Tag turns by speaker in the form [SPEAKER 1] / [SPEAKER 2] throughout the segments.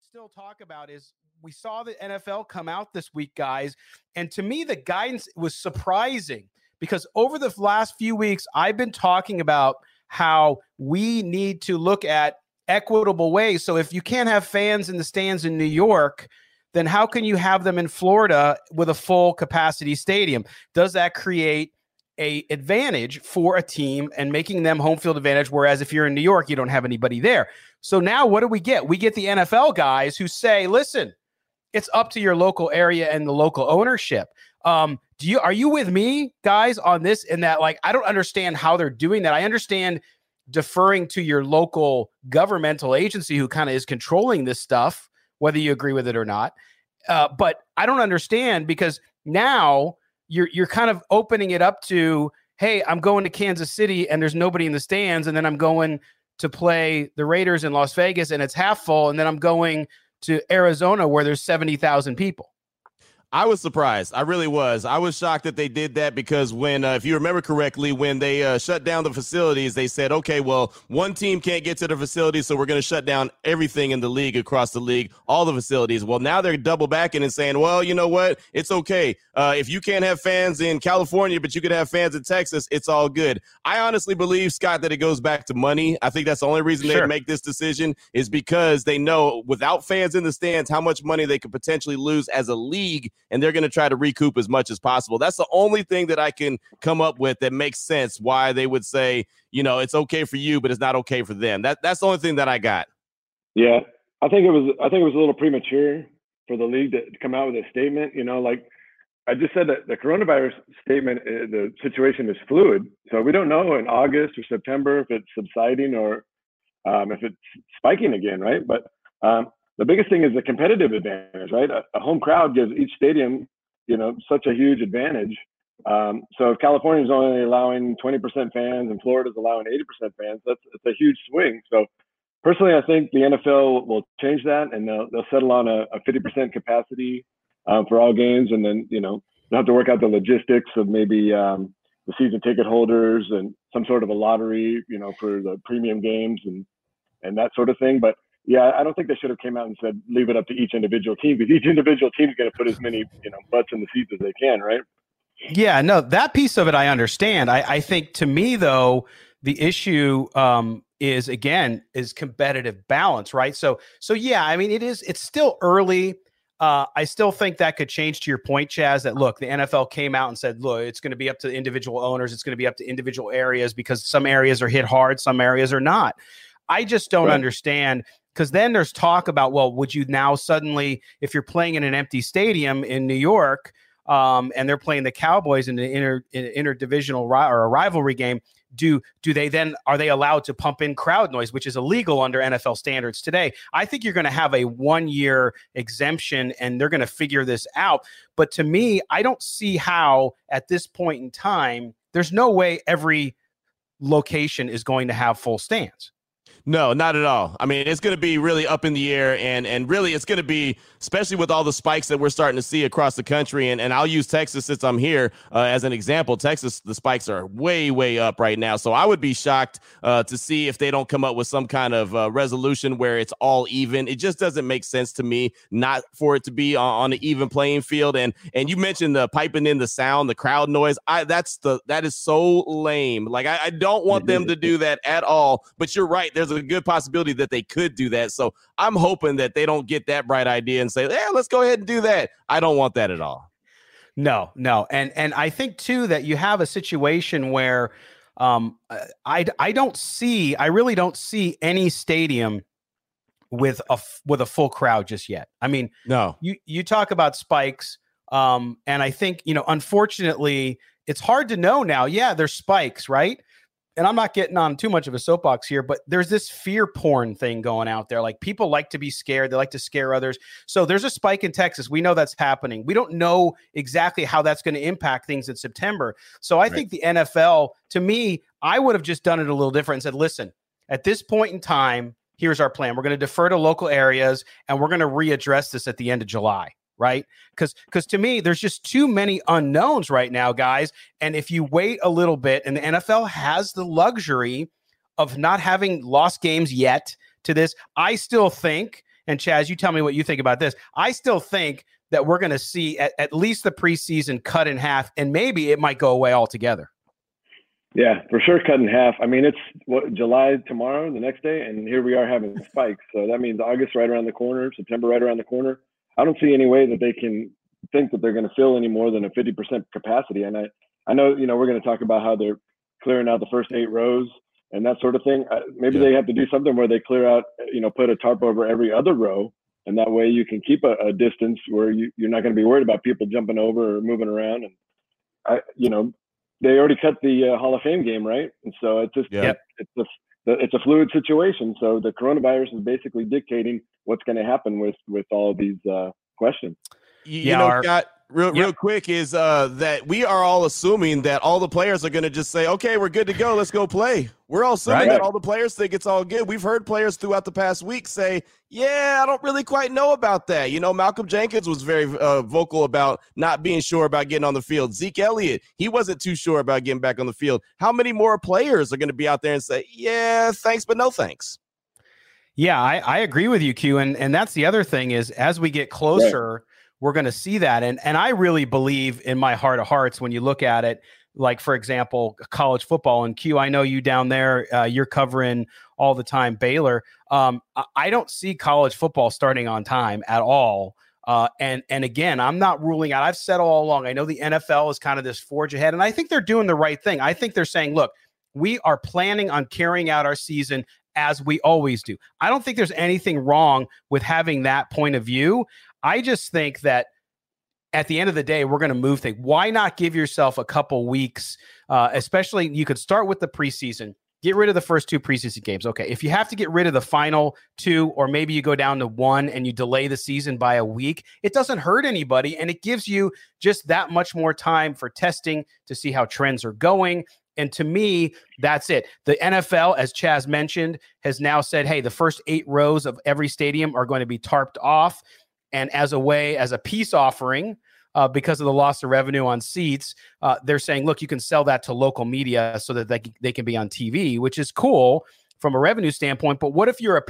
[SPEAKER 1] still talk about is we saw the NFL come out this week, guys. And to me, the guidance was surprising because over the last few weeks, I've been talking about how we need to look at equitable ways. So if you can't have fans in the stands in New York, then how can you have them in Florida with a full capacity stadium? Does that create a advantage for a team and making them home field advantage? Whereas if you're in New York, you don't have anybody there. So now what do we get? We get the NFL guys who say, listen, it's up to your local area and the local ownership. Are you with me, guys, on this? In that, like, I don't understand how they're doing that. I understand deferring to your local governmental agency who kind of is controlling this stuff, whether you agree with it or not. But I don't understand because now you're kind of opening it up to, hey, I'm going to Kansas City and there's nobody in the stands, and then I'm going to play the Raiders in Las Vegas and it's half full, and then I'm going to Arizona where there's 70,000 people.
[SPEAKER 2] I was surprised. I really was. I was shocked that they did that because when, if you remember correctly, when they shut down the facilities, they said, okay, well, one team can't get to the facility, so we're going to shut down everything in the league, across the league, all the facilities. Well, now they're double backing and saying, well, you know what? It's okay. If you can't have fans in California, but you could have fans in Texas, it's all good. I honestly believe, Scott, that it goes back to money. I think that's the only reason they make this decision is because they know without fans in the stands how much money they could potentially lose as a league, and they're going to try to recoup as much as possible. That's the only thing that I can come up with that makes sense why they would say, you know, it's okay for you, but it's not okay for them. That's the only thing that I got.
[SPEAKER 3] Yeah, I think it was a little premature for the league to come out with a statement. You know, like I just said, that the coronavirus statement, the situation is fluid. So we don't know in August or September if it's subsiding or if it's spiking again, right? But the biggest thing is the competitive advantage, right? A home crowd gives each stadium, you know, such a huge advantage. So if California is only allowing 20% fans and Florida is allowing 80% fans, it's a huge swing. So personally, I think the NFL will change that and they'll settle on a 50% capacity for all games, and then, you know, they'll have to work out the logistics of maybe the season ticket holders and some sort of a lottery, you know, for the premium games and that sort of thing. But yeah, I don't think they should have came out and said, leave it up to each individual team, because each individual team is going to put as many, you know, butts in the seats as they can, right?
[SPEAKER 1] Yeah, no, that piece of it I understand. I think to me, though, the issue is competitive balance, right? So yeah, I mean, it's still early. I still think that could change, to your point, Chaz, that look, the NFL came out and said, look, it's going to be up to individual owners. It's going to be up to individual areas because some areas are hit hard, some areas are not. I just don't understand, because then there's talk about, well, would you now suddenly, if you're playing in an empty stadium in New York and they're playing the Cowboys in an interdivisional or a rivalry game, are they allowed to pump in crowd noise, which is illegal under NFL standards today? I think you're going to have a 1-year exemption and they're going to figure this out. But to me, I don't see how at this point in time, there's no way every location is going to have full stands.
[SPEAKER 2] No, not at all. I mean, it's going to be really up in the air, and really it's going to be, especially with all the spikes that we're starting to see across the country. And I'll use Texas since I'm here as an example. Texas, the spikes are way, way up right now. So I would be shocked to see if they don't come up with some kind of resolution where it's all even. It just doesn't make sense to me not for it to be on an even playing field. And you mentioned the piping in the sound, the crowd noise. That is so lame. Like, I don't want them to do that at all. But you're right. There's a good possibility that they could do that. So I'm hoping that they don't get that bright idea and say, yeah, let's go ahead and do that. I don't want that at all.
[SPEAKER 1] No. And I think too, that you have a situation where I really don't see any stadium with a full crowd just yet. I mean,
[SPEAKER 2] no,
[SPEAKER 1] you talk about spikes. And I think, you know, unfortunately it's hard to know now. Yeah, there's spikes, right? And I'm not getting on too much of a soapbox here, but there's this fear porn thing going out there. Like, people like to be scared. They like to scare others. So there's a spike in Texas. We know that's happening. We don't know exactly how that's going to impact things in September. So I think the NFL, to me, I would have just done it a little different and said, listen, at this point in time, here's our plan. We're going to defer to local areas and we're going to readdress this at the end of July. Right? Because to me, there's just too many unknowns right now, guys. And if you wait a little bit, and the NFL has the luxury of not having lost games yet to this, I still think, and Chaz, you tell me what you think about this. I still think that we're going to see at least the preseason cut in half, and maybe it might go away altogether.
[SPEAKER 3] Yeah, for sure, cut in half. I mean, it's July tomorrow, the next day, and here we are having spikes. So that means August right around the corner, September right around the corner. I don't see any way that they can think that they're going to fill any more than a 50% capacity. And I know, we're going to talk about how they're clearing out the first 8 rows and that sort of thing. Maybe they have to do something where they clear out, put a tarp over every other row. And that way you can keep a distance where you're not going to be worried about people jumping over or moving around. And, they already cut the Hall of Fame game, right? And so it's just it's a fluid situation. So the coronavirus is basically dictating what's going to happen with all of these questions.
[SPEAKER 2] Scott, real quick is that we are all assuming that all the players are going to just say, okay, we're good to go. Let's go play. We're all assuming that all the players think it's all good. We've heard players throughout the past week say, I don't really quite know about that. Malcolm Jenkins was very vocal about not being sure about getting on the field. Zeke Elliott, he wasn't too sure about getting back on the field. How many more players are going to be out there and say, thanks, but no thanks?
[SPEAKER 1] Yeah, I agree with you, Q. And that's the other thing is as we get closer, we're going to see that. And I really believe in my heart of hearts when you look at it, like, for example, college football. And Q, I know you down there, you're covering all the time Baylor. I don't see college football starting on time at all. And again, I'm not ruling out. I've said all along, I know the NFL is kind of this forge ahead, and I think they're doing the right thing. I think they're saying, look, we are planning on carrying out our season as we always do. I don't think there's anything wrong with having that point of view. I just think that at the end of the day, we're going to move things. Why not give yourself a couple weeks, especially you could start with the preseason, get rid of the first 2 preseason games. Okay, if you have to get rid of the final 2, or maybe you go down to 1 and you delay the season by a week, it doesn't hurt anybody. And it gives you just that much more time for testing to see how trends are going. And to me, that's it. The NFL, as Chaz mentioned, has now said, hey, the first 8 rows of every stadium are going to be tarped off. And as a peace offering, because of the loss of revenue on seats, they're saying, look, you can sell that to local media so that they can be on TV, which is cool from a revenue standpoint. But what if you're a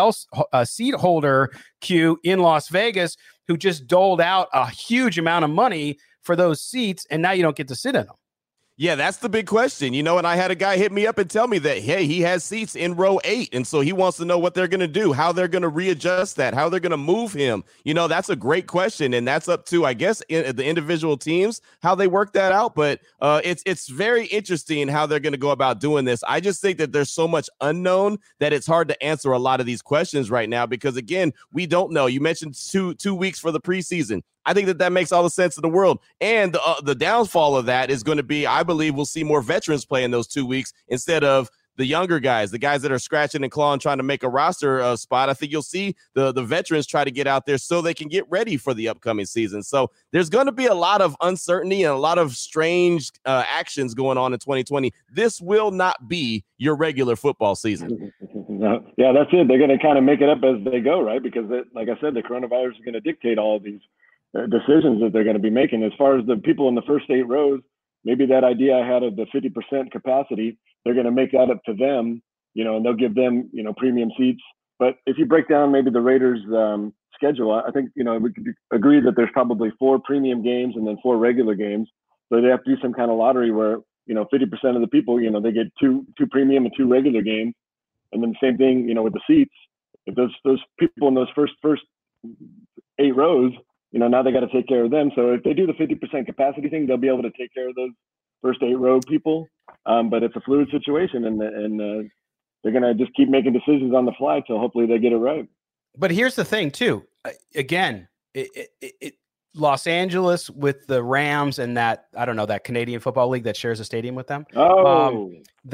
[SPEAKER 1] PSL seat holder, Q, in Las Vegas, who just doled out a huge amount of money for those seats, and now you don't get to sit in them?
[SPEAKER 2] Yeah, that's the big question, and I had a guy hit me up and tell me that, hey, he has seats in row 8. And so he wants to know what they're going to do, how they're going to readjust that, how they're going to move him. That's a great question. And that's up to, I guess, the individual teams, how they work that out. But it's very interesting how they're going to go about doing this. I just think that there's so much unknown that it's hard to answer a lot of these questions right now because, again, we don't know. You mentioned two weeks for the preseason. I think that makes all the sense in the world. And the downfall of that is going to be, I believe we'll see more veterans play in those 2 weeks instead of the younger guys, the guys that are scratching and clawing, trying to make a roster spot. I think you'll see the veterans try to get out there so they can get ready for the upcoming season. So there's going to be a lot of uncertainty and a lot of strange actions going on in 2020. This will not be your regular football season.
[SPEAKER 3] Yeah, that's it. They're going to kind of make it up as they go, right? Because, like I said, the coronavirus is going to dictate all of these decisions that they're going to be making. As far as the people in the first 8 rows, maybe that idea I had of the 50% capacity, they're going to make that up to them, and they'll give them, premium seats. But if you break down maybe the Raiders schedule, I think, we could agree that there's probably 4 premium games and then 4 regular games. So they have to do some kind of lottery where, 50% of the people, they get two premium and 2 regular games. And then the same thing, with the seats. If those people in those first 8 rows, now they got to take care of them. So if they do the 50% capacity thing, they'll be able to take care of those first 8 row people. But it's a fluid situation, and they're going to just keep making decisions on the fly till hopefully they get it right.
[SPEAKER 1] But here's the thing, too. Again, Los Angeles with the Rams and that, I don't know, that Canadian Football League that shares a stadium with them.
[SPEAKER 3] Oh,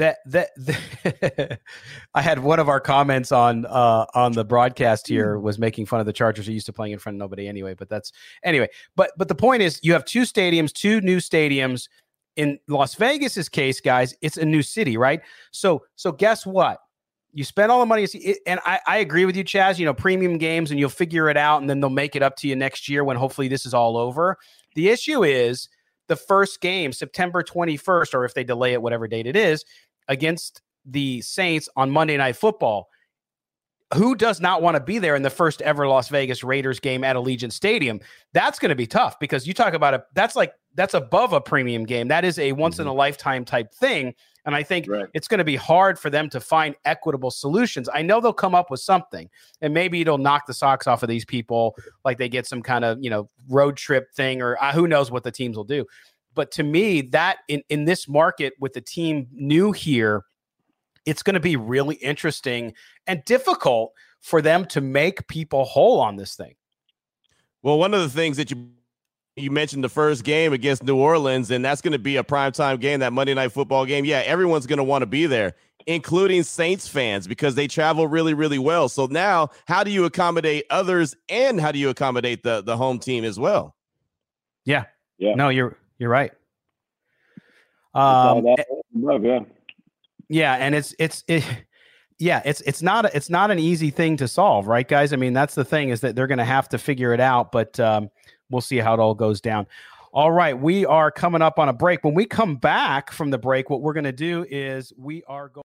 [SPEAKER 1] I had one of our comments on the broadcast here was making fun of the Chargers who used to playing in front of nobody anyway. But the point is, you have 2 new stadiums. In Las Vegas's case, guys, it's a new city, right? So guess what? You spend all the money, and I agree with you, Chaz, premium games, and you'll figure it out, and then they'll make it up to you next year when hopefully this is all over. The issue is the first game, September 21st, or if they delay it, whatever date it is, against the Saints on Monday Night Football. who does not want to be there in the first ever Las Vegas Raiders game at Allegiant Stadium? That's going to be tough because you talk about that's above a premium game. That is a once in a lifetime type thing. And I think it's going to be hard for them to find equitable solutions. I know they'll come up with something, and maybe it'll knock the socks off of these people, like they get some kind of, road trip thing, or who knows what the teams will do. But to me, that in this market with the team new here, it's going to be really interesting and difficult for them to make people whole on this thing.
[SPEAKER 2] Well, one of the things that you mentioned the first game against New Orleans, and that's going to be a primetime game, that Monday Night Football game. Yeah, everyone's going to want to be there, including Saints fans, because they travel really, really well. So now how do you accommodate others, and how do you accommodate the home team as well?
[SPEAKER 1] Yeah. No, you're right. Yeah, and it's not an easy thing to solve, right, guys? I mean, that's the thing, is that they're going to have to figure it out, but we'll see how it all goes down. All right, we are coming up on a break. When we come back from the break, what we're going to do is we are going